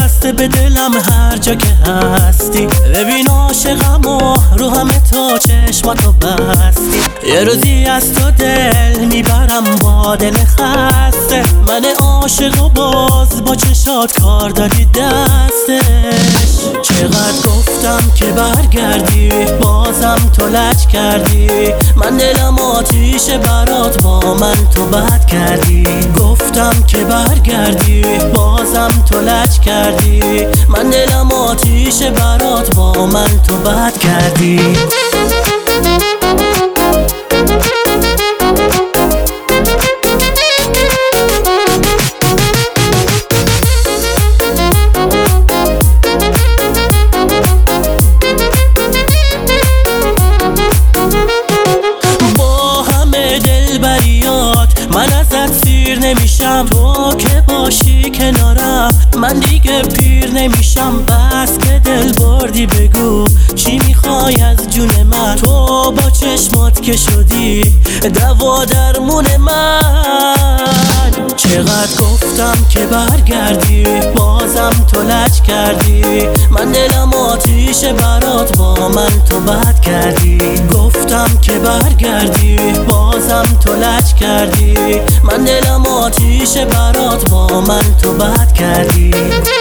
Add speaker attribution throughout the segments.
Speaker 1: بسته به دلم هر جا که هستی. ببین عاشقم و رو همه تا چشماتو بستی. یه روزی از تو دل میبرم با دل خسته. من عاشق و باز با چشات کار دادی دستش. چقدر گفتم که برگردی بازم تو لج کردی. من دلم آتیشه برات با من تو بد کردی. گفتم که برگردی بازم تو لج کردی. من دلم آتیشه برات با من تو بد کردی. من ازت سیر نمیشم، تو که باشی کنارم من دیگه پیر نمیشم. بس که دل بردی بگو چی میخوای از جون من. تو با چشمات که شدی دوا درمون من. چقدر گفتم که برگردی بازم تو لج کردی. من دلم آتیشه برات با من تو بد کردی. گفتم که برگردی بازم تو لج کردی. من دلم آتیشه برات با من تو بد کردی.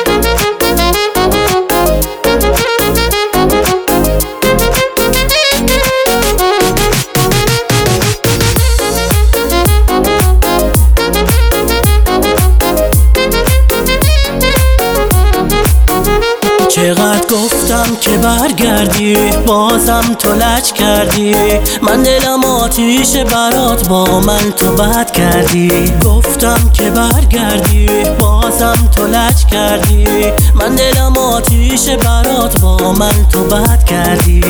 Speaker 1: چقدر گفتم که برگردی بازم تو لج کردی. من دلم آتیشه برات با من تو بد کردی. گفتم که برگردی بازم تو لج کردی. من دلم آتیشه برات با من تو بد کردی.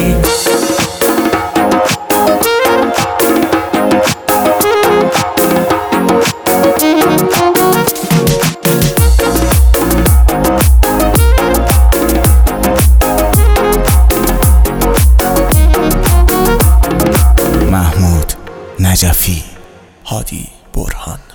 Speaker 2: محمود نجفی، هادی برهان.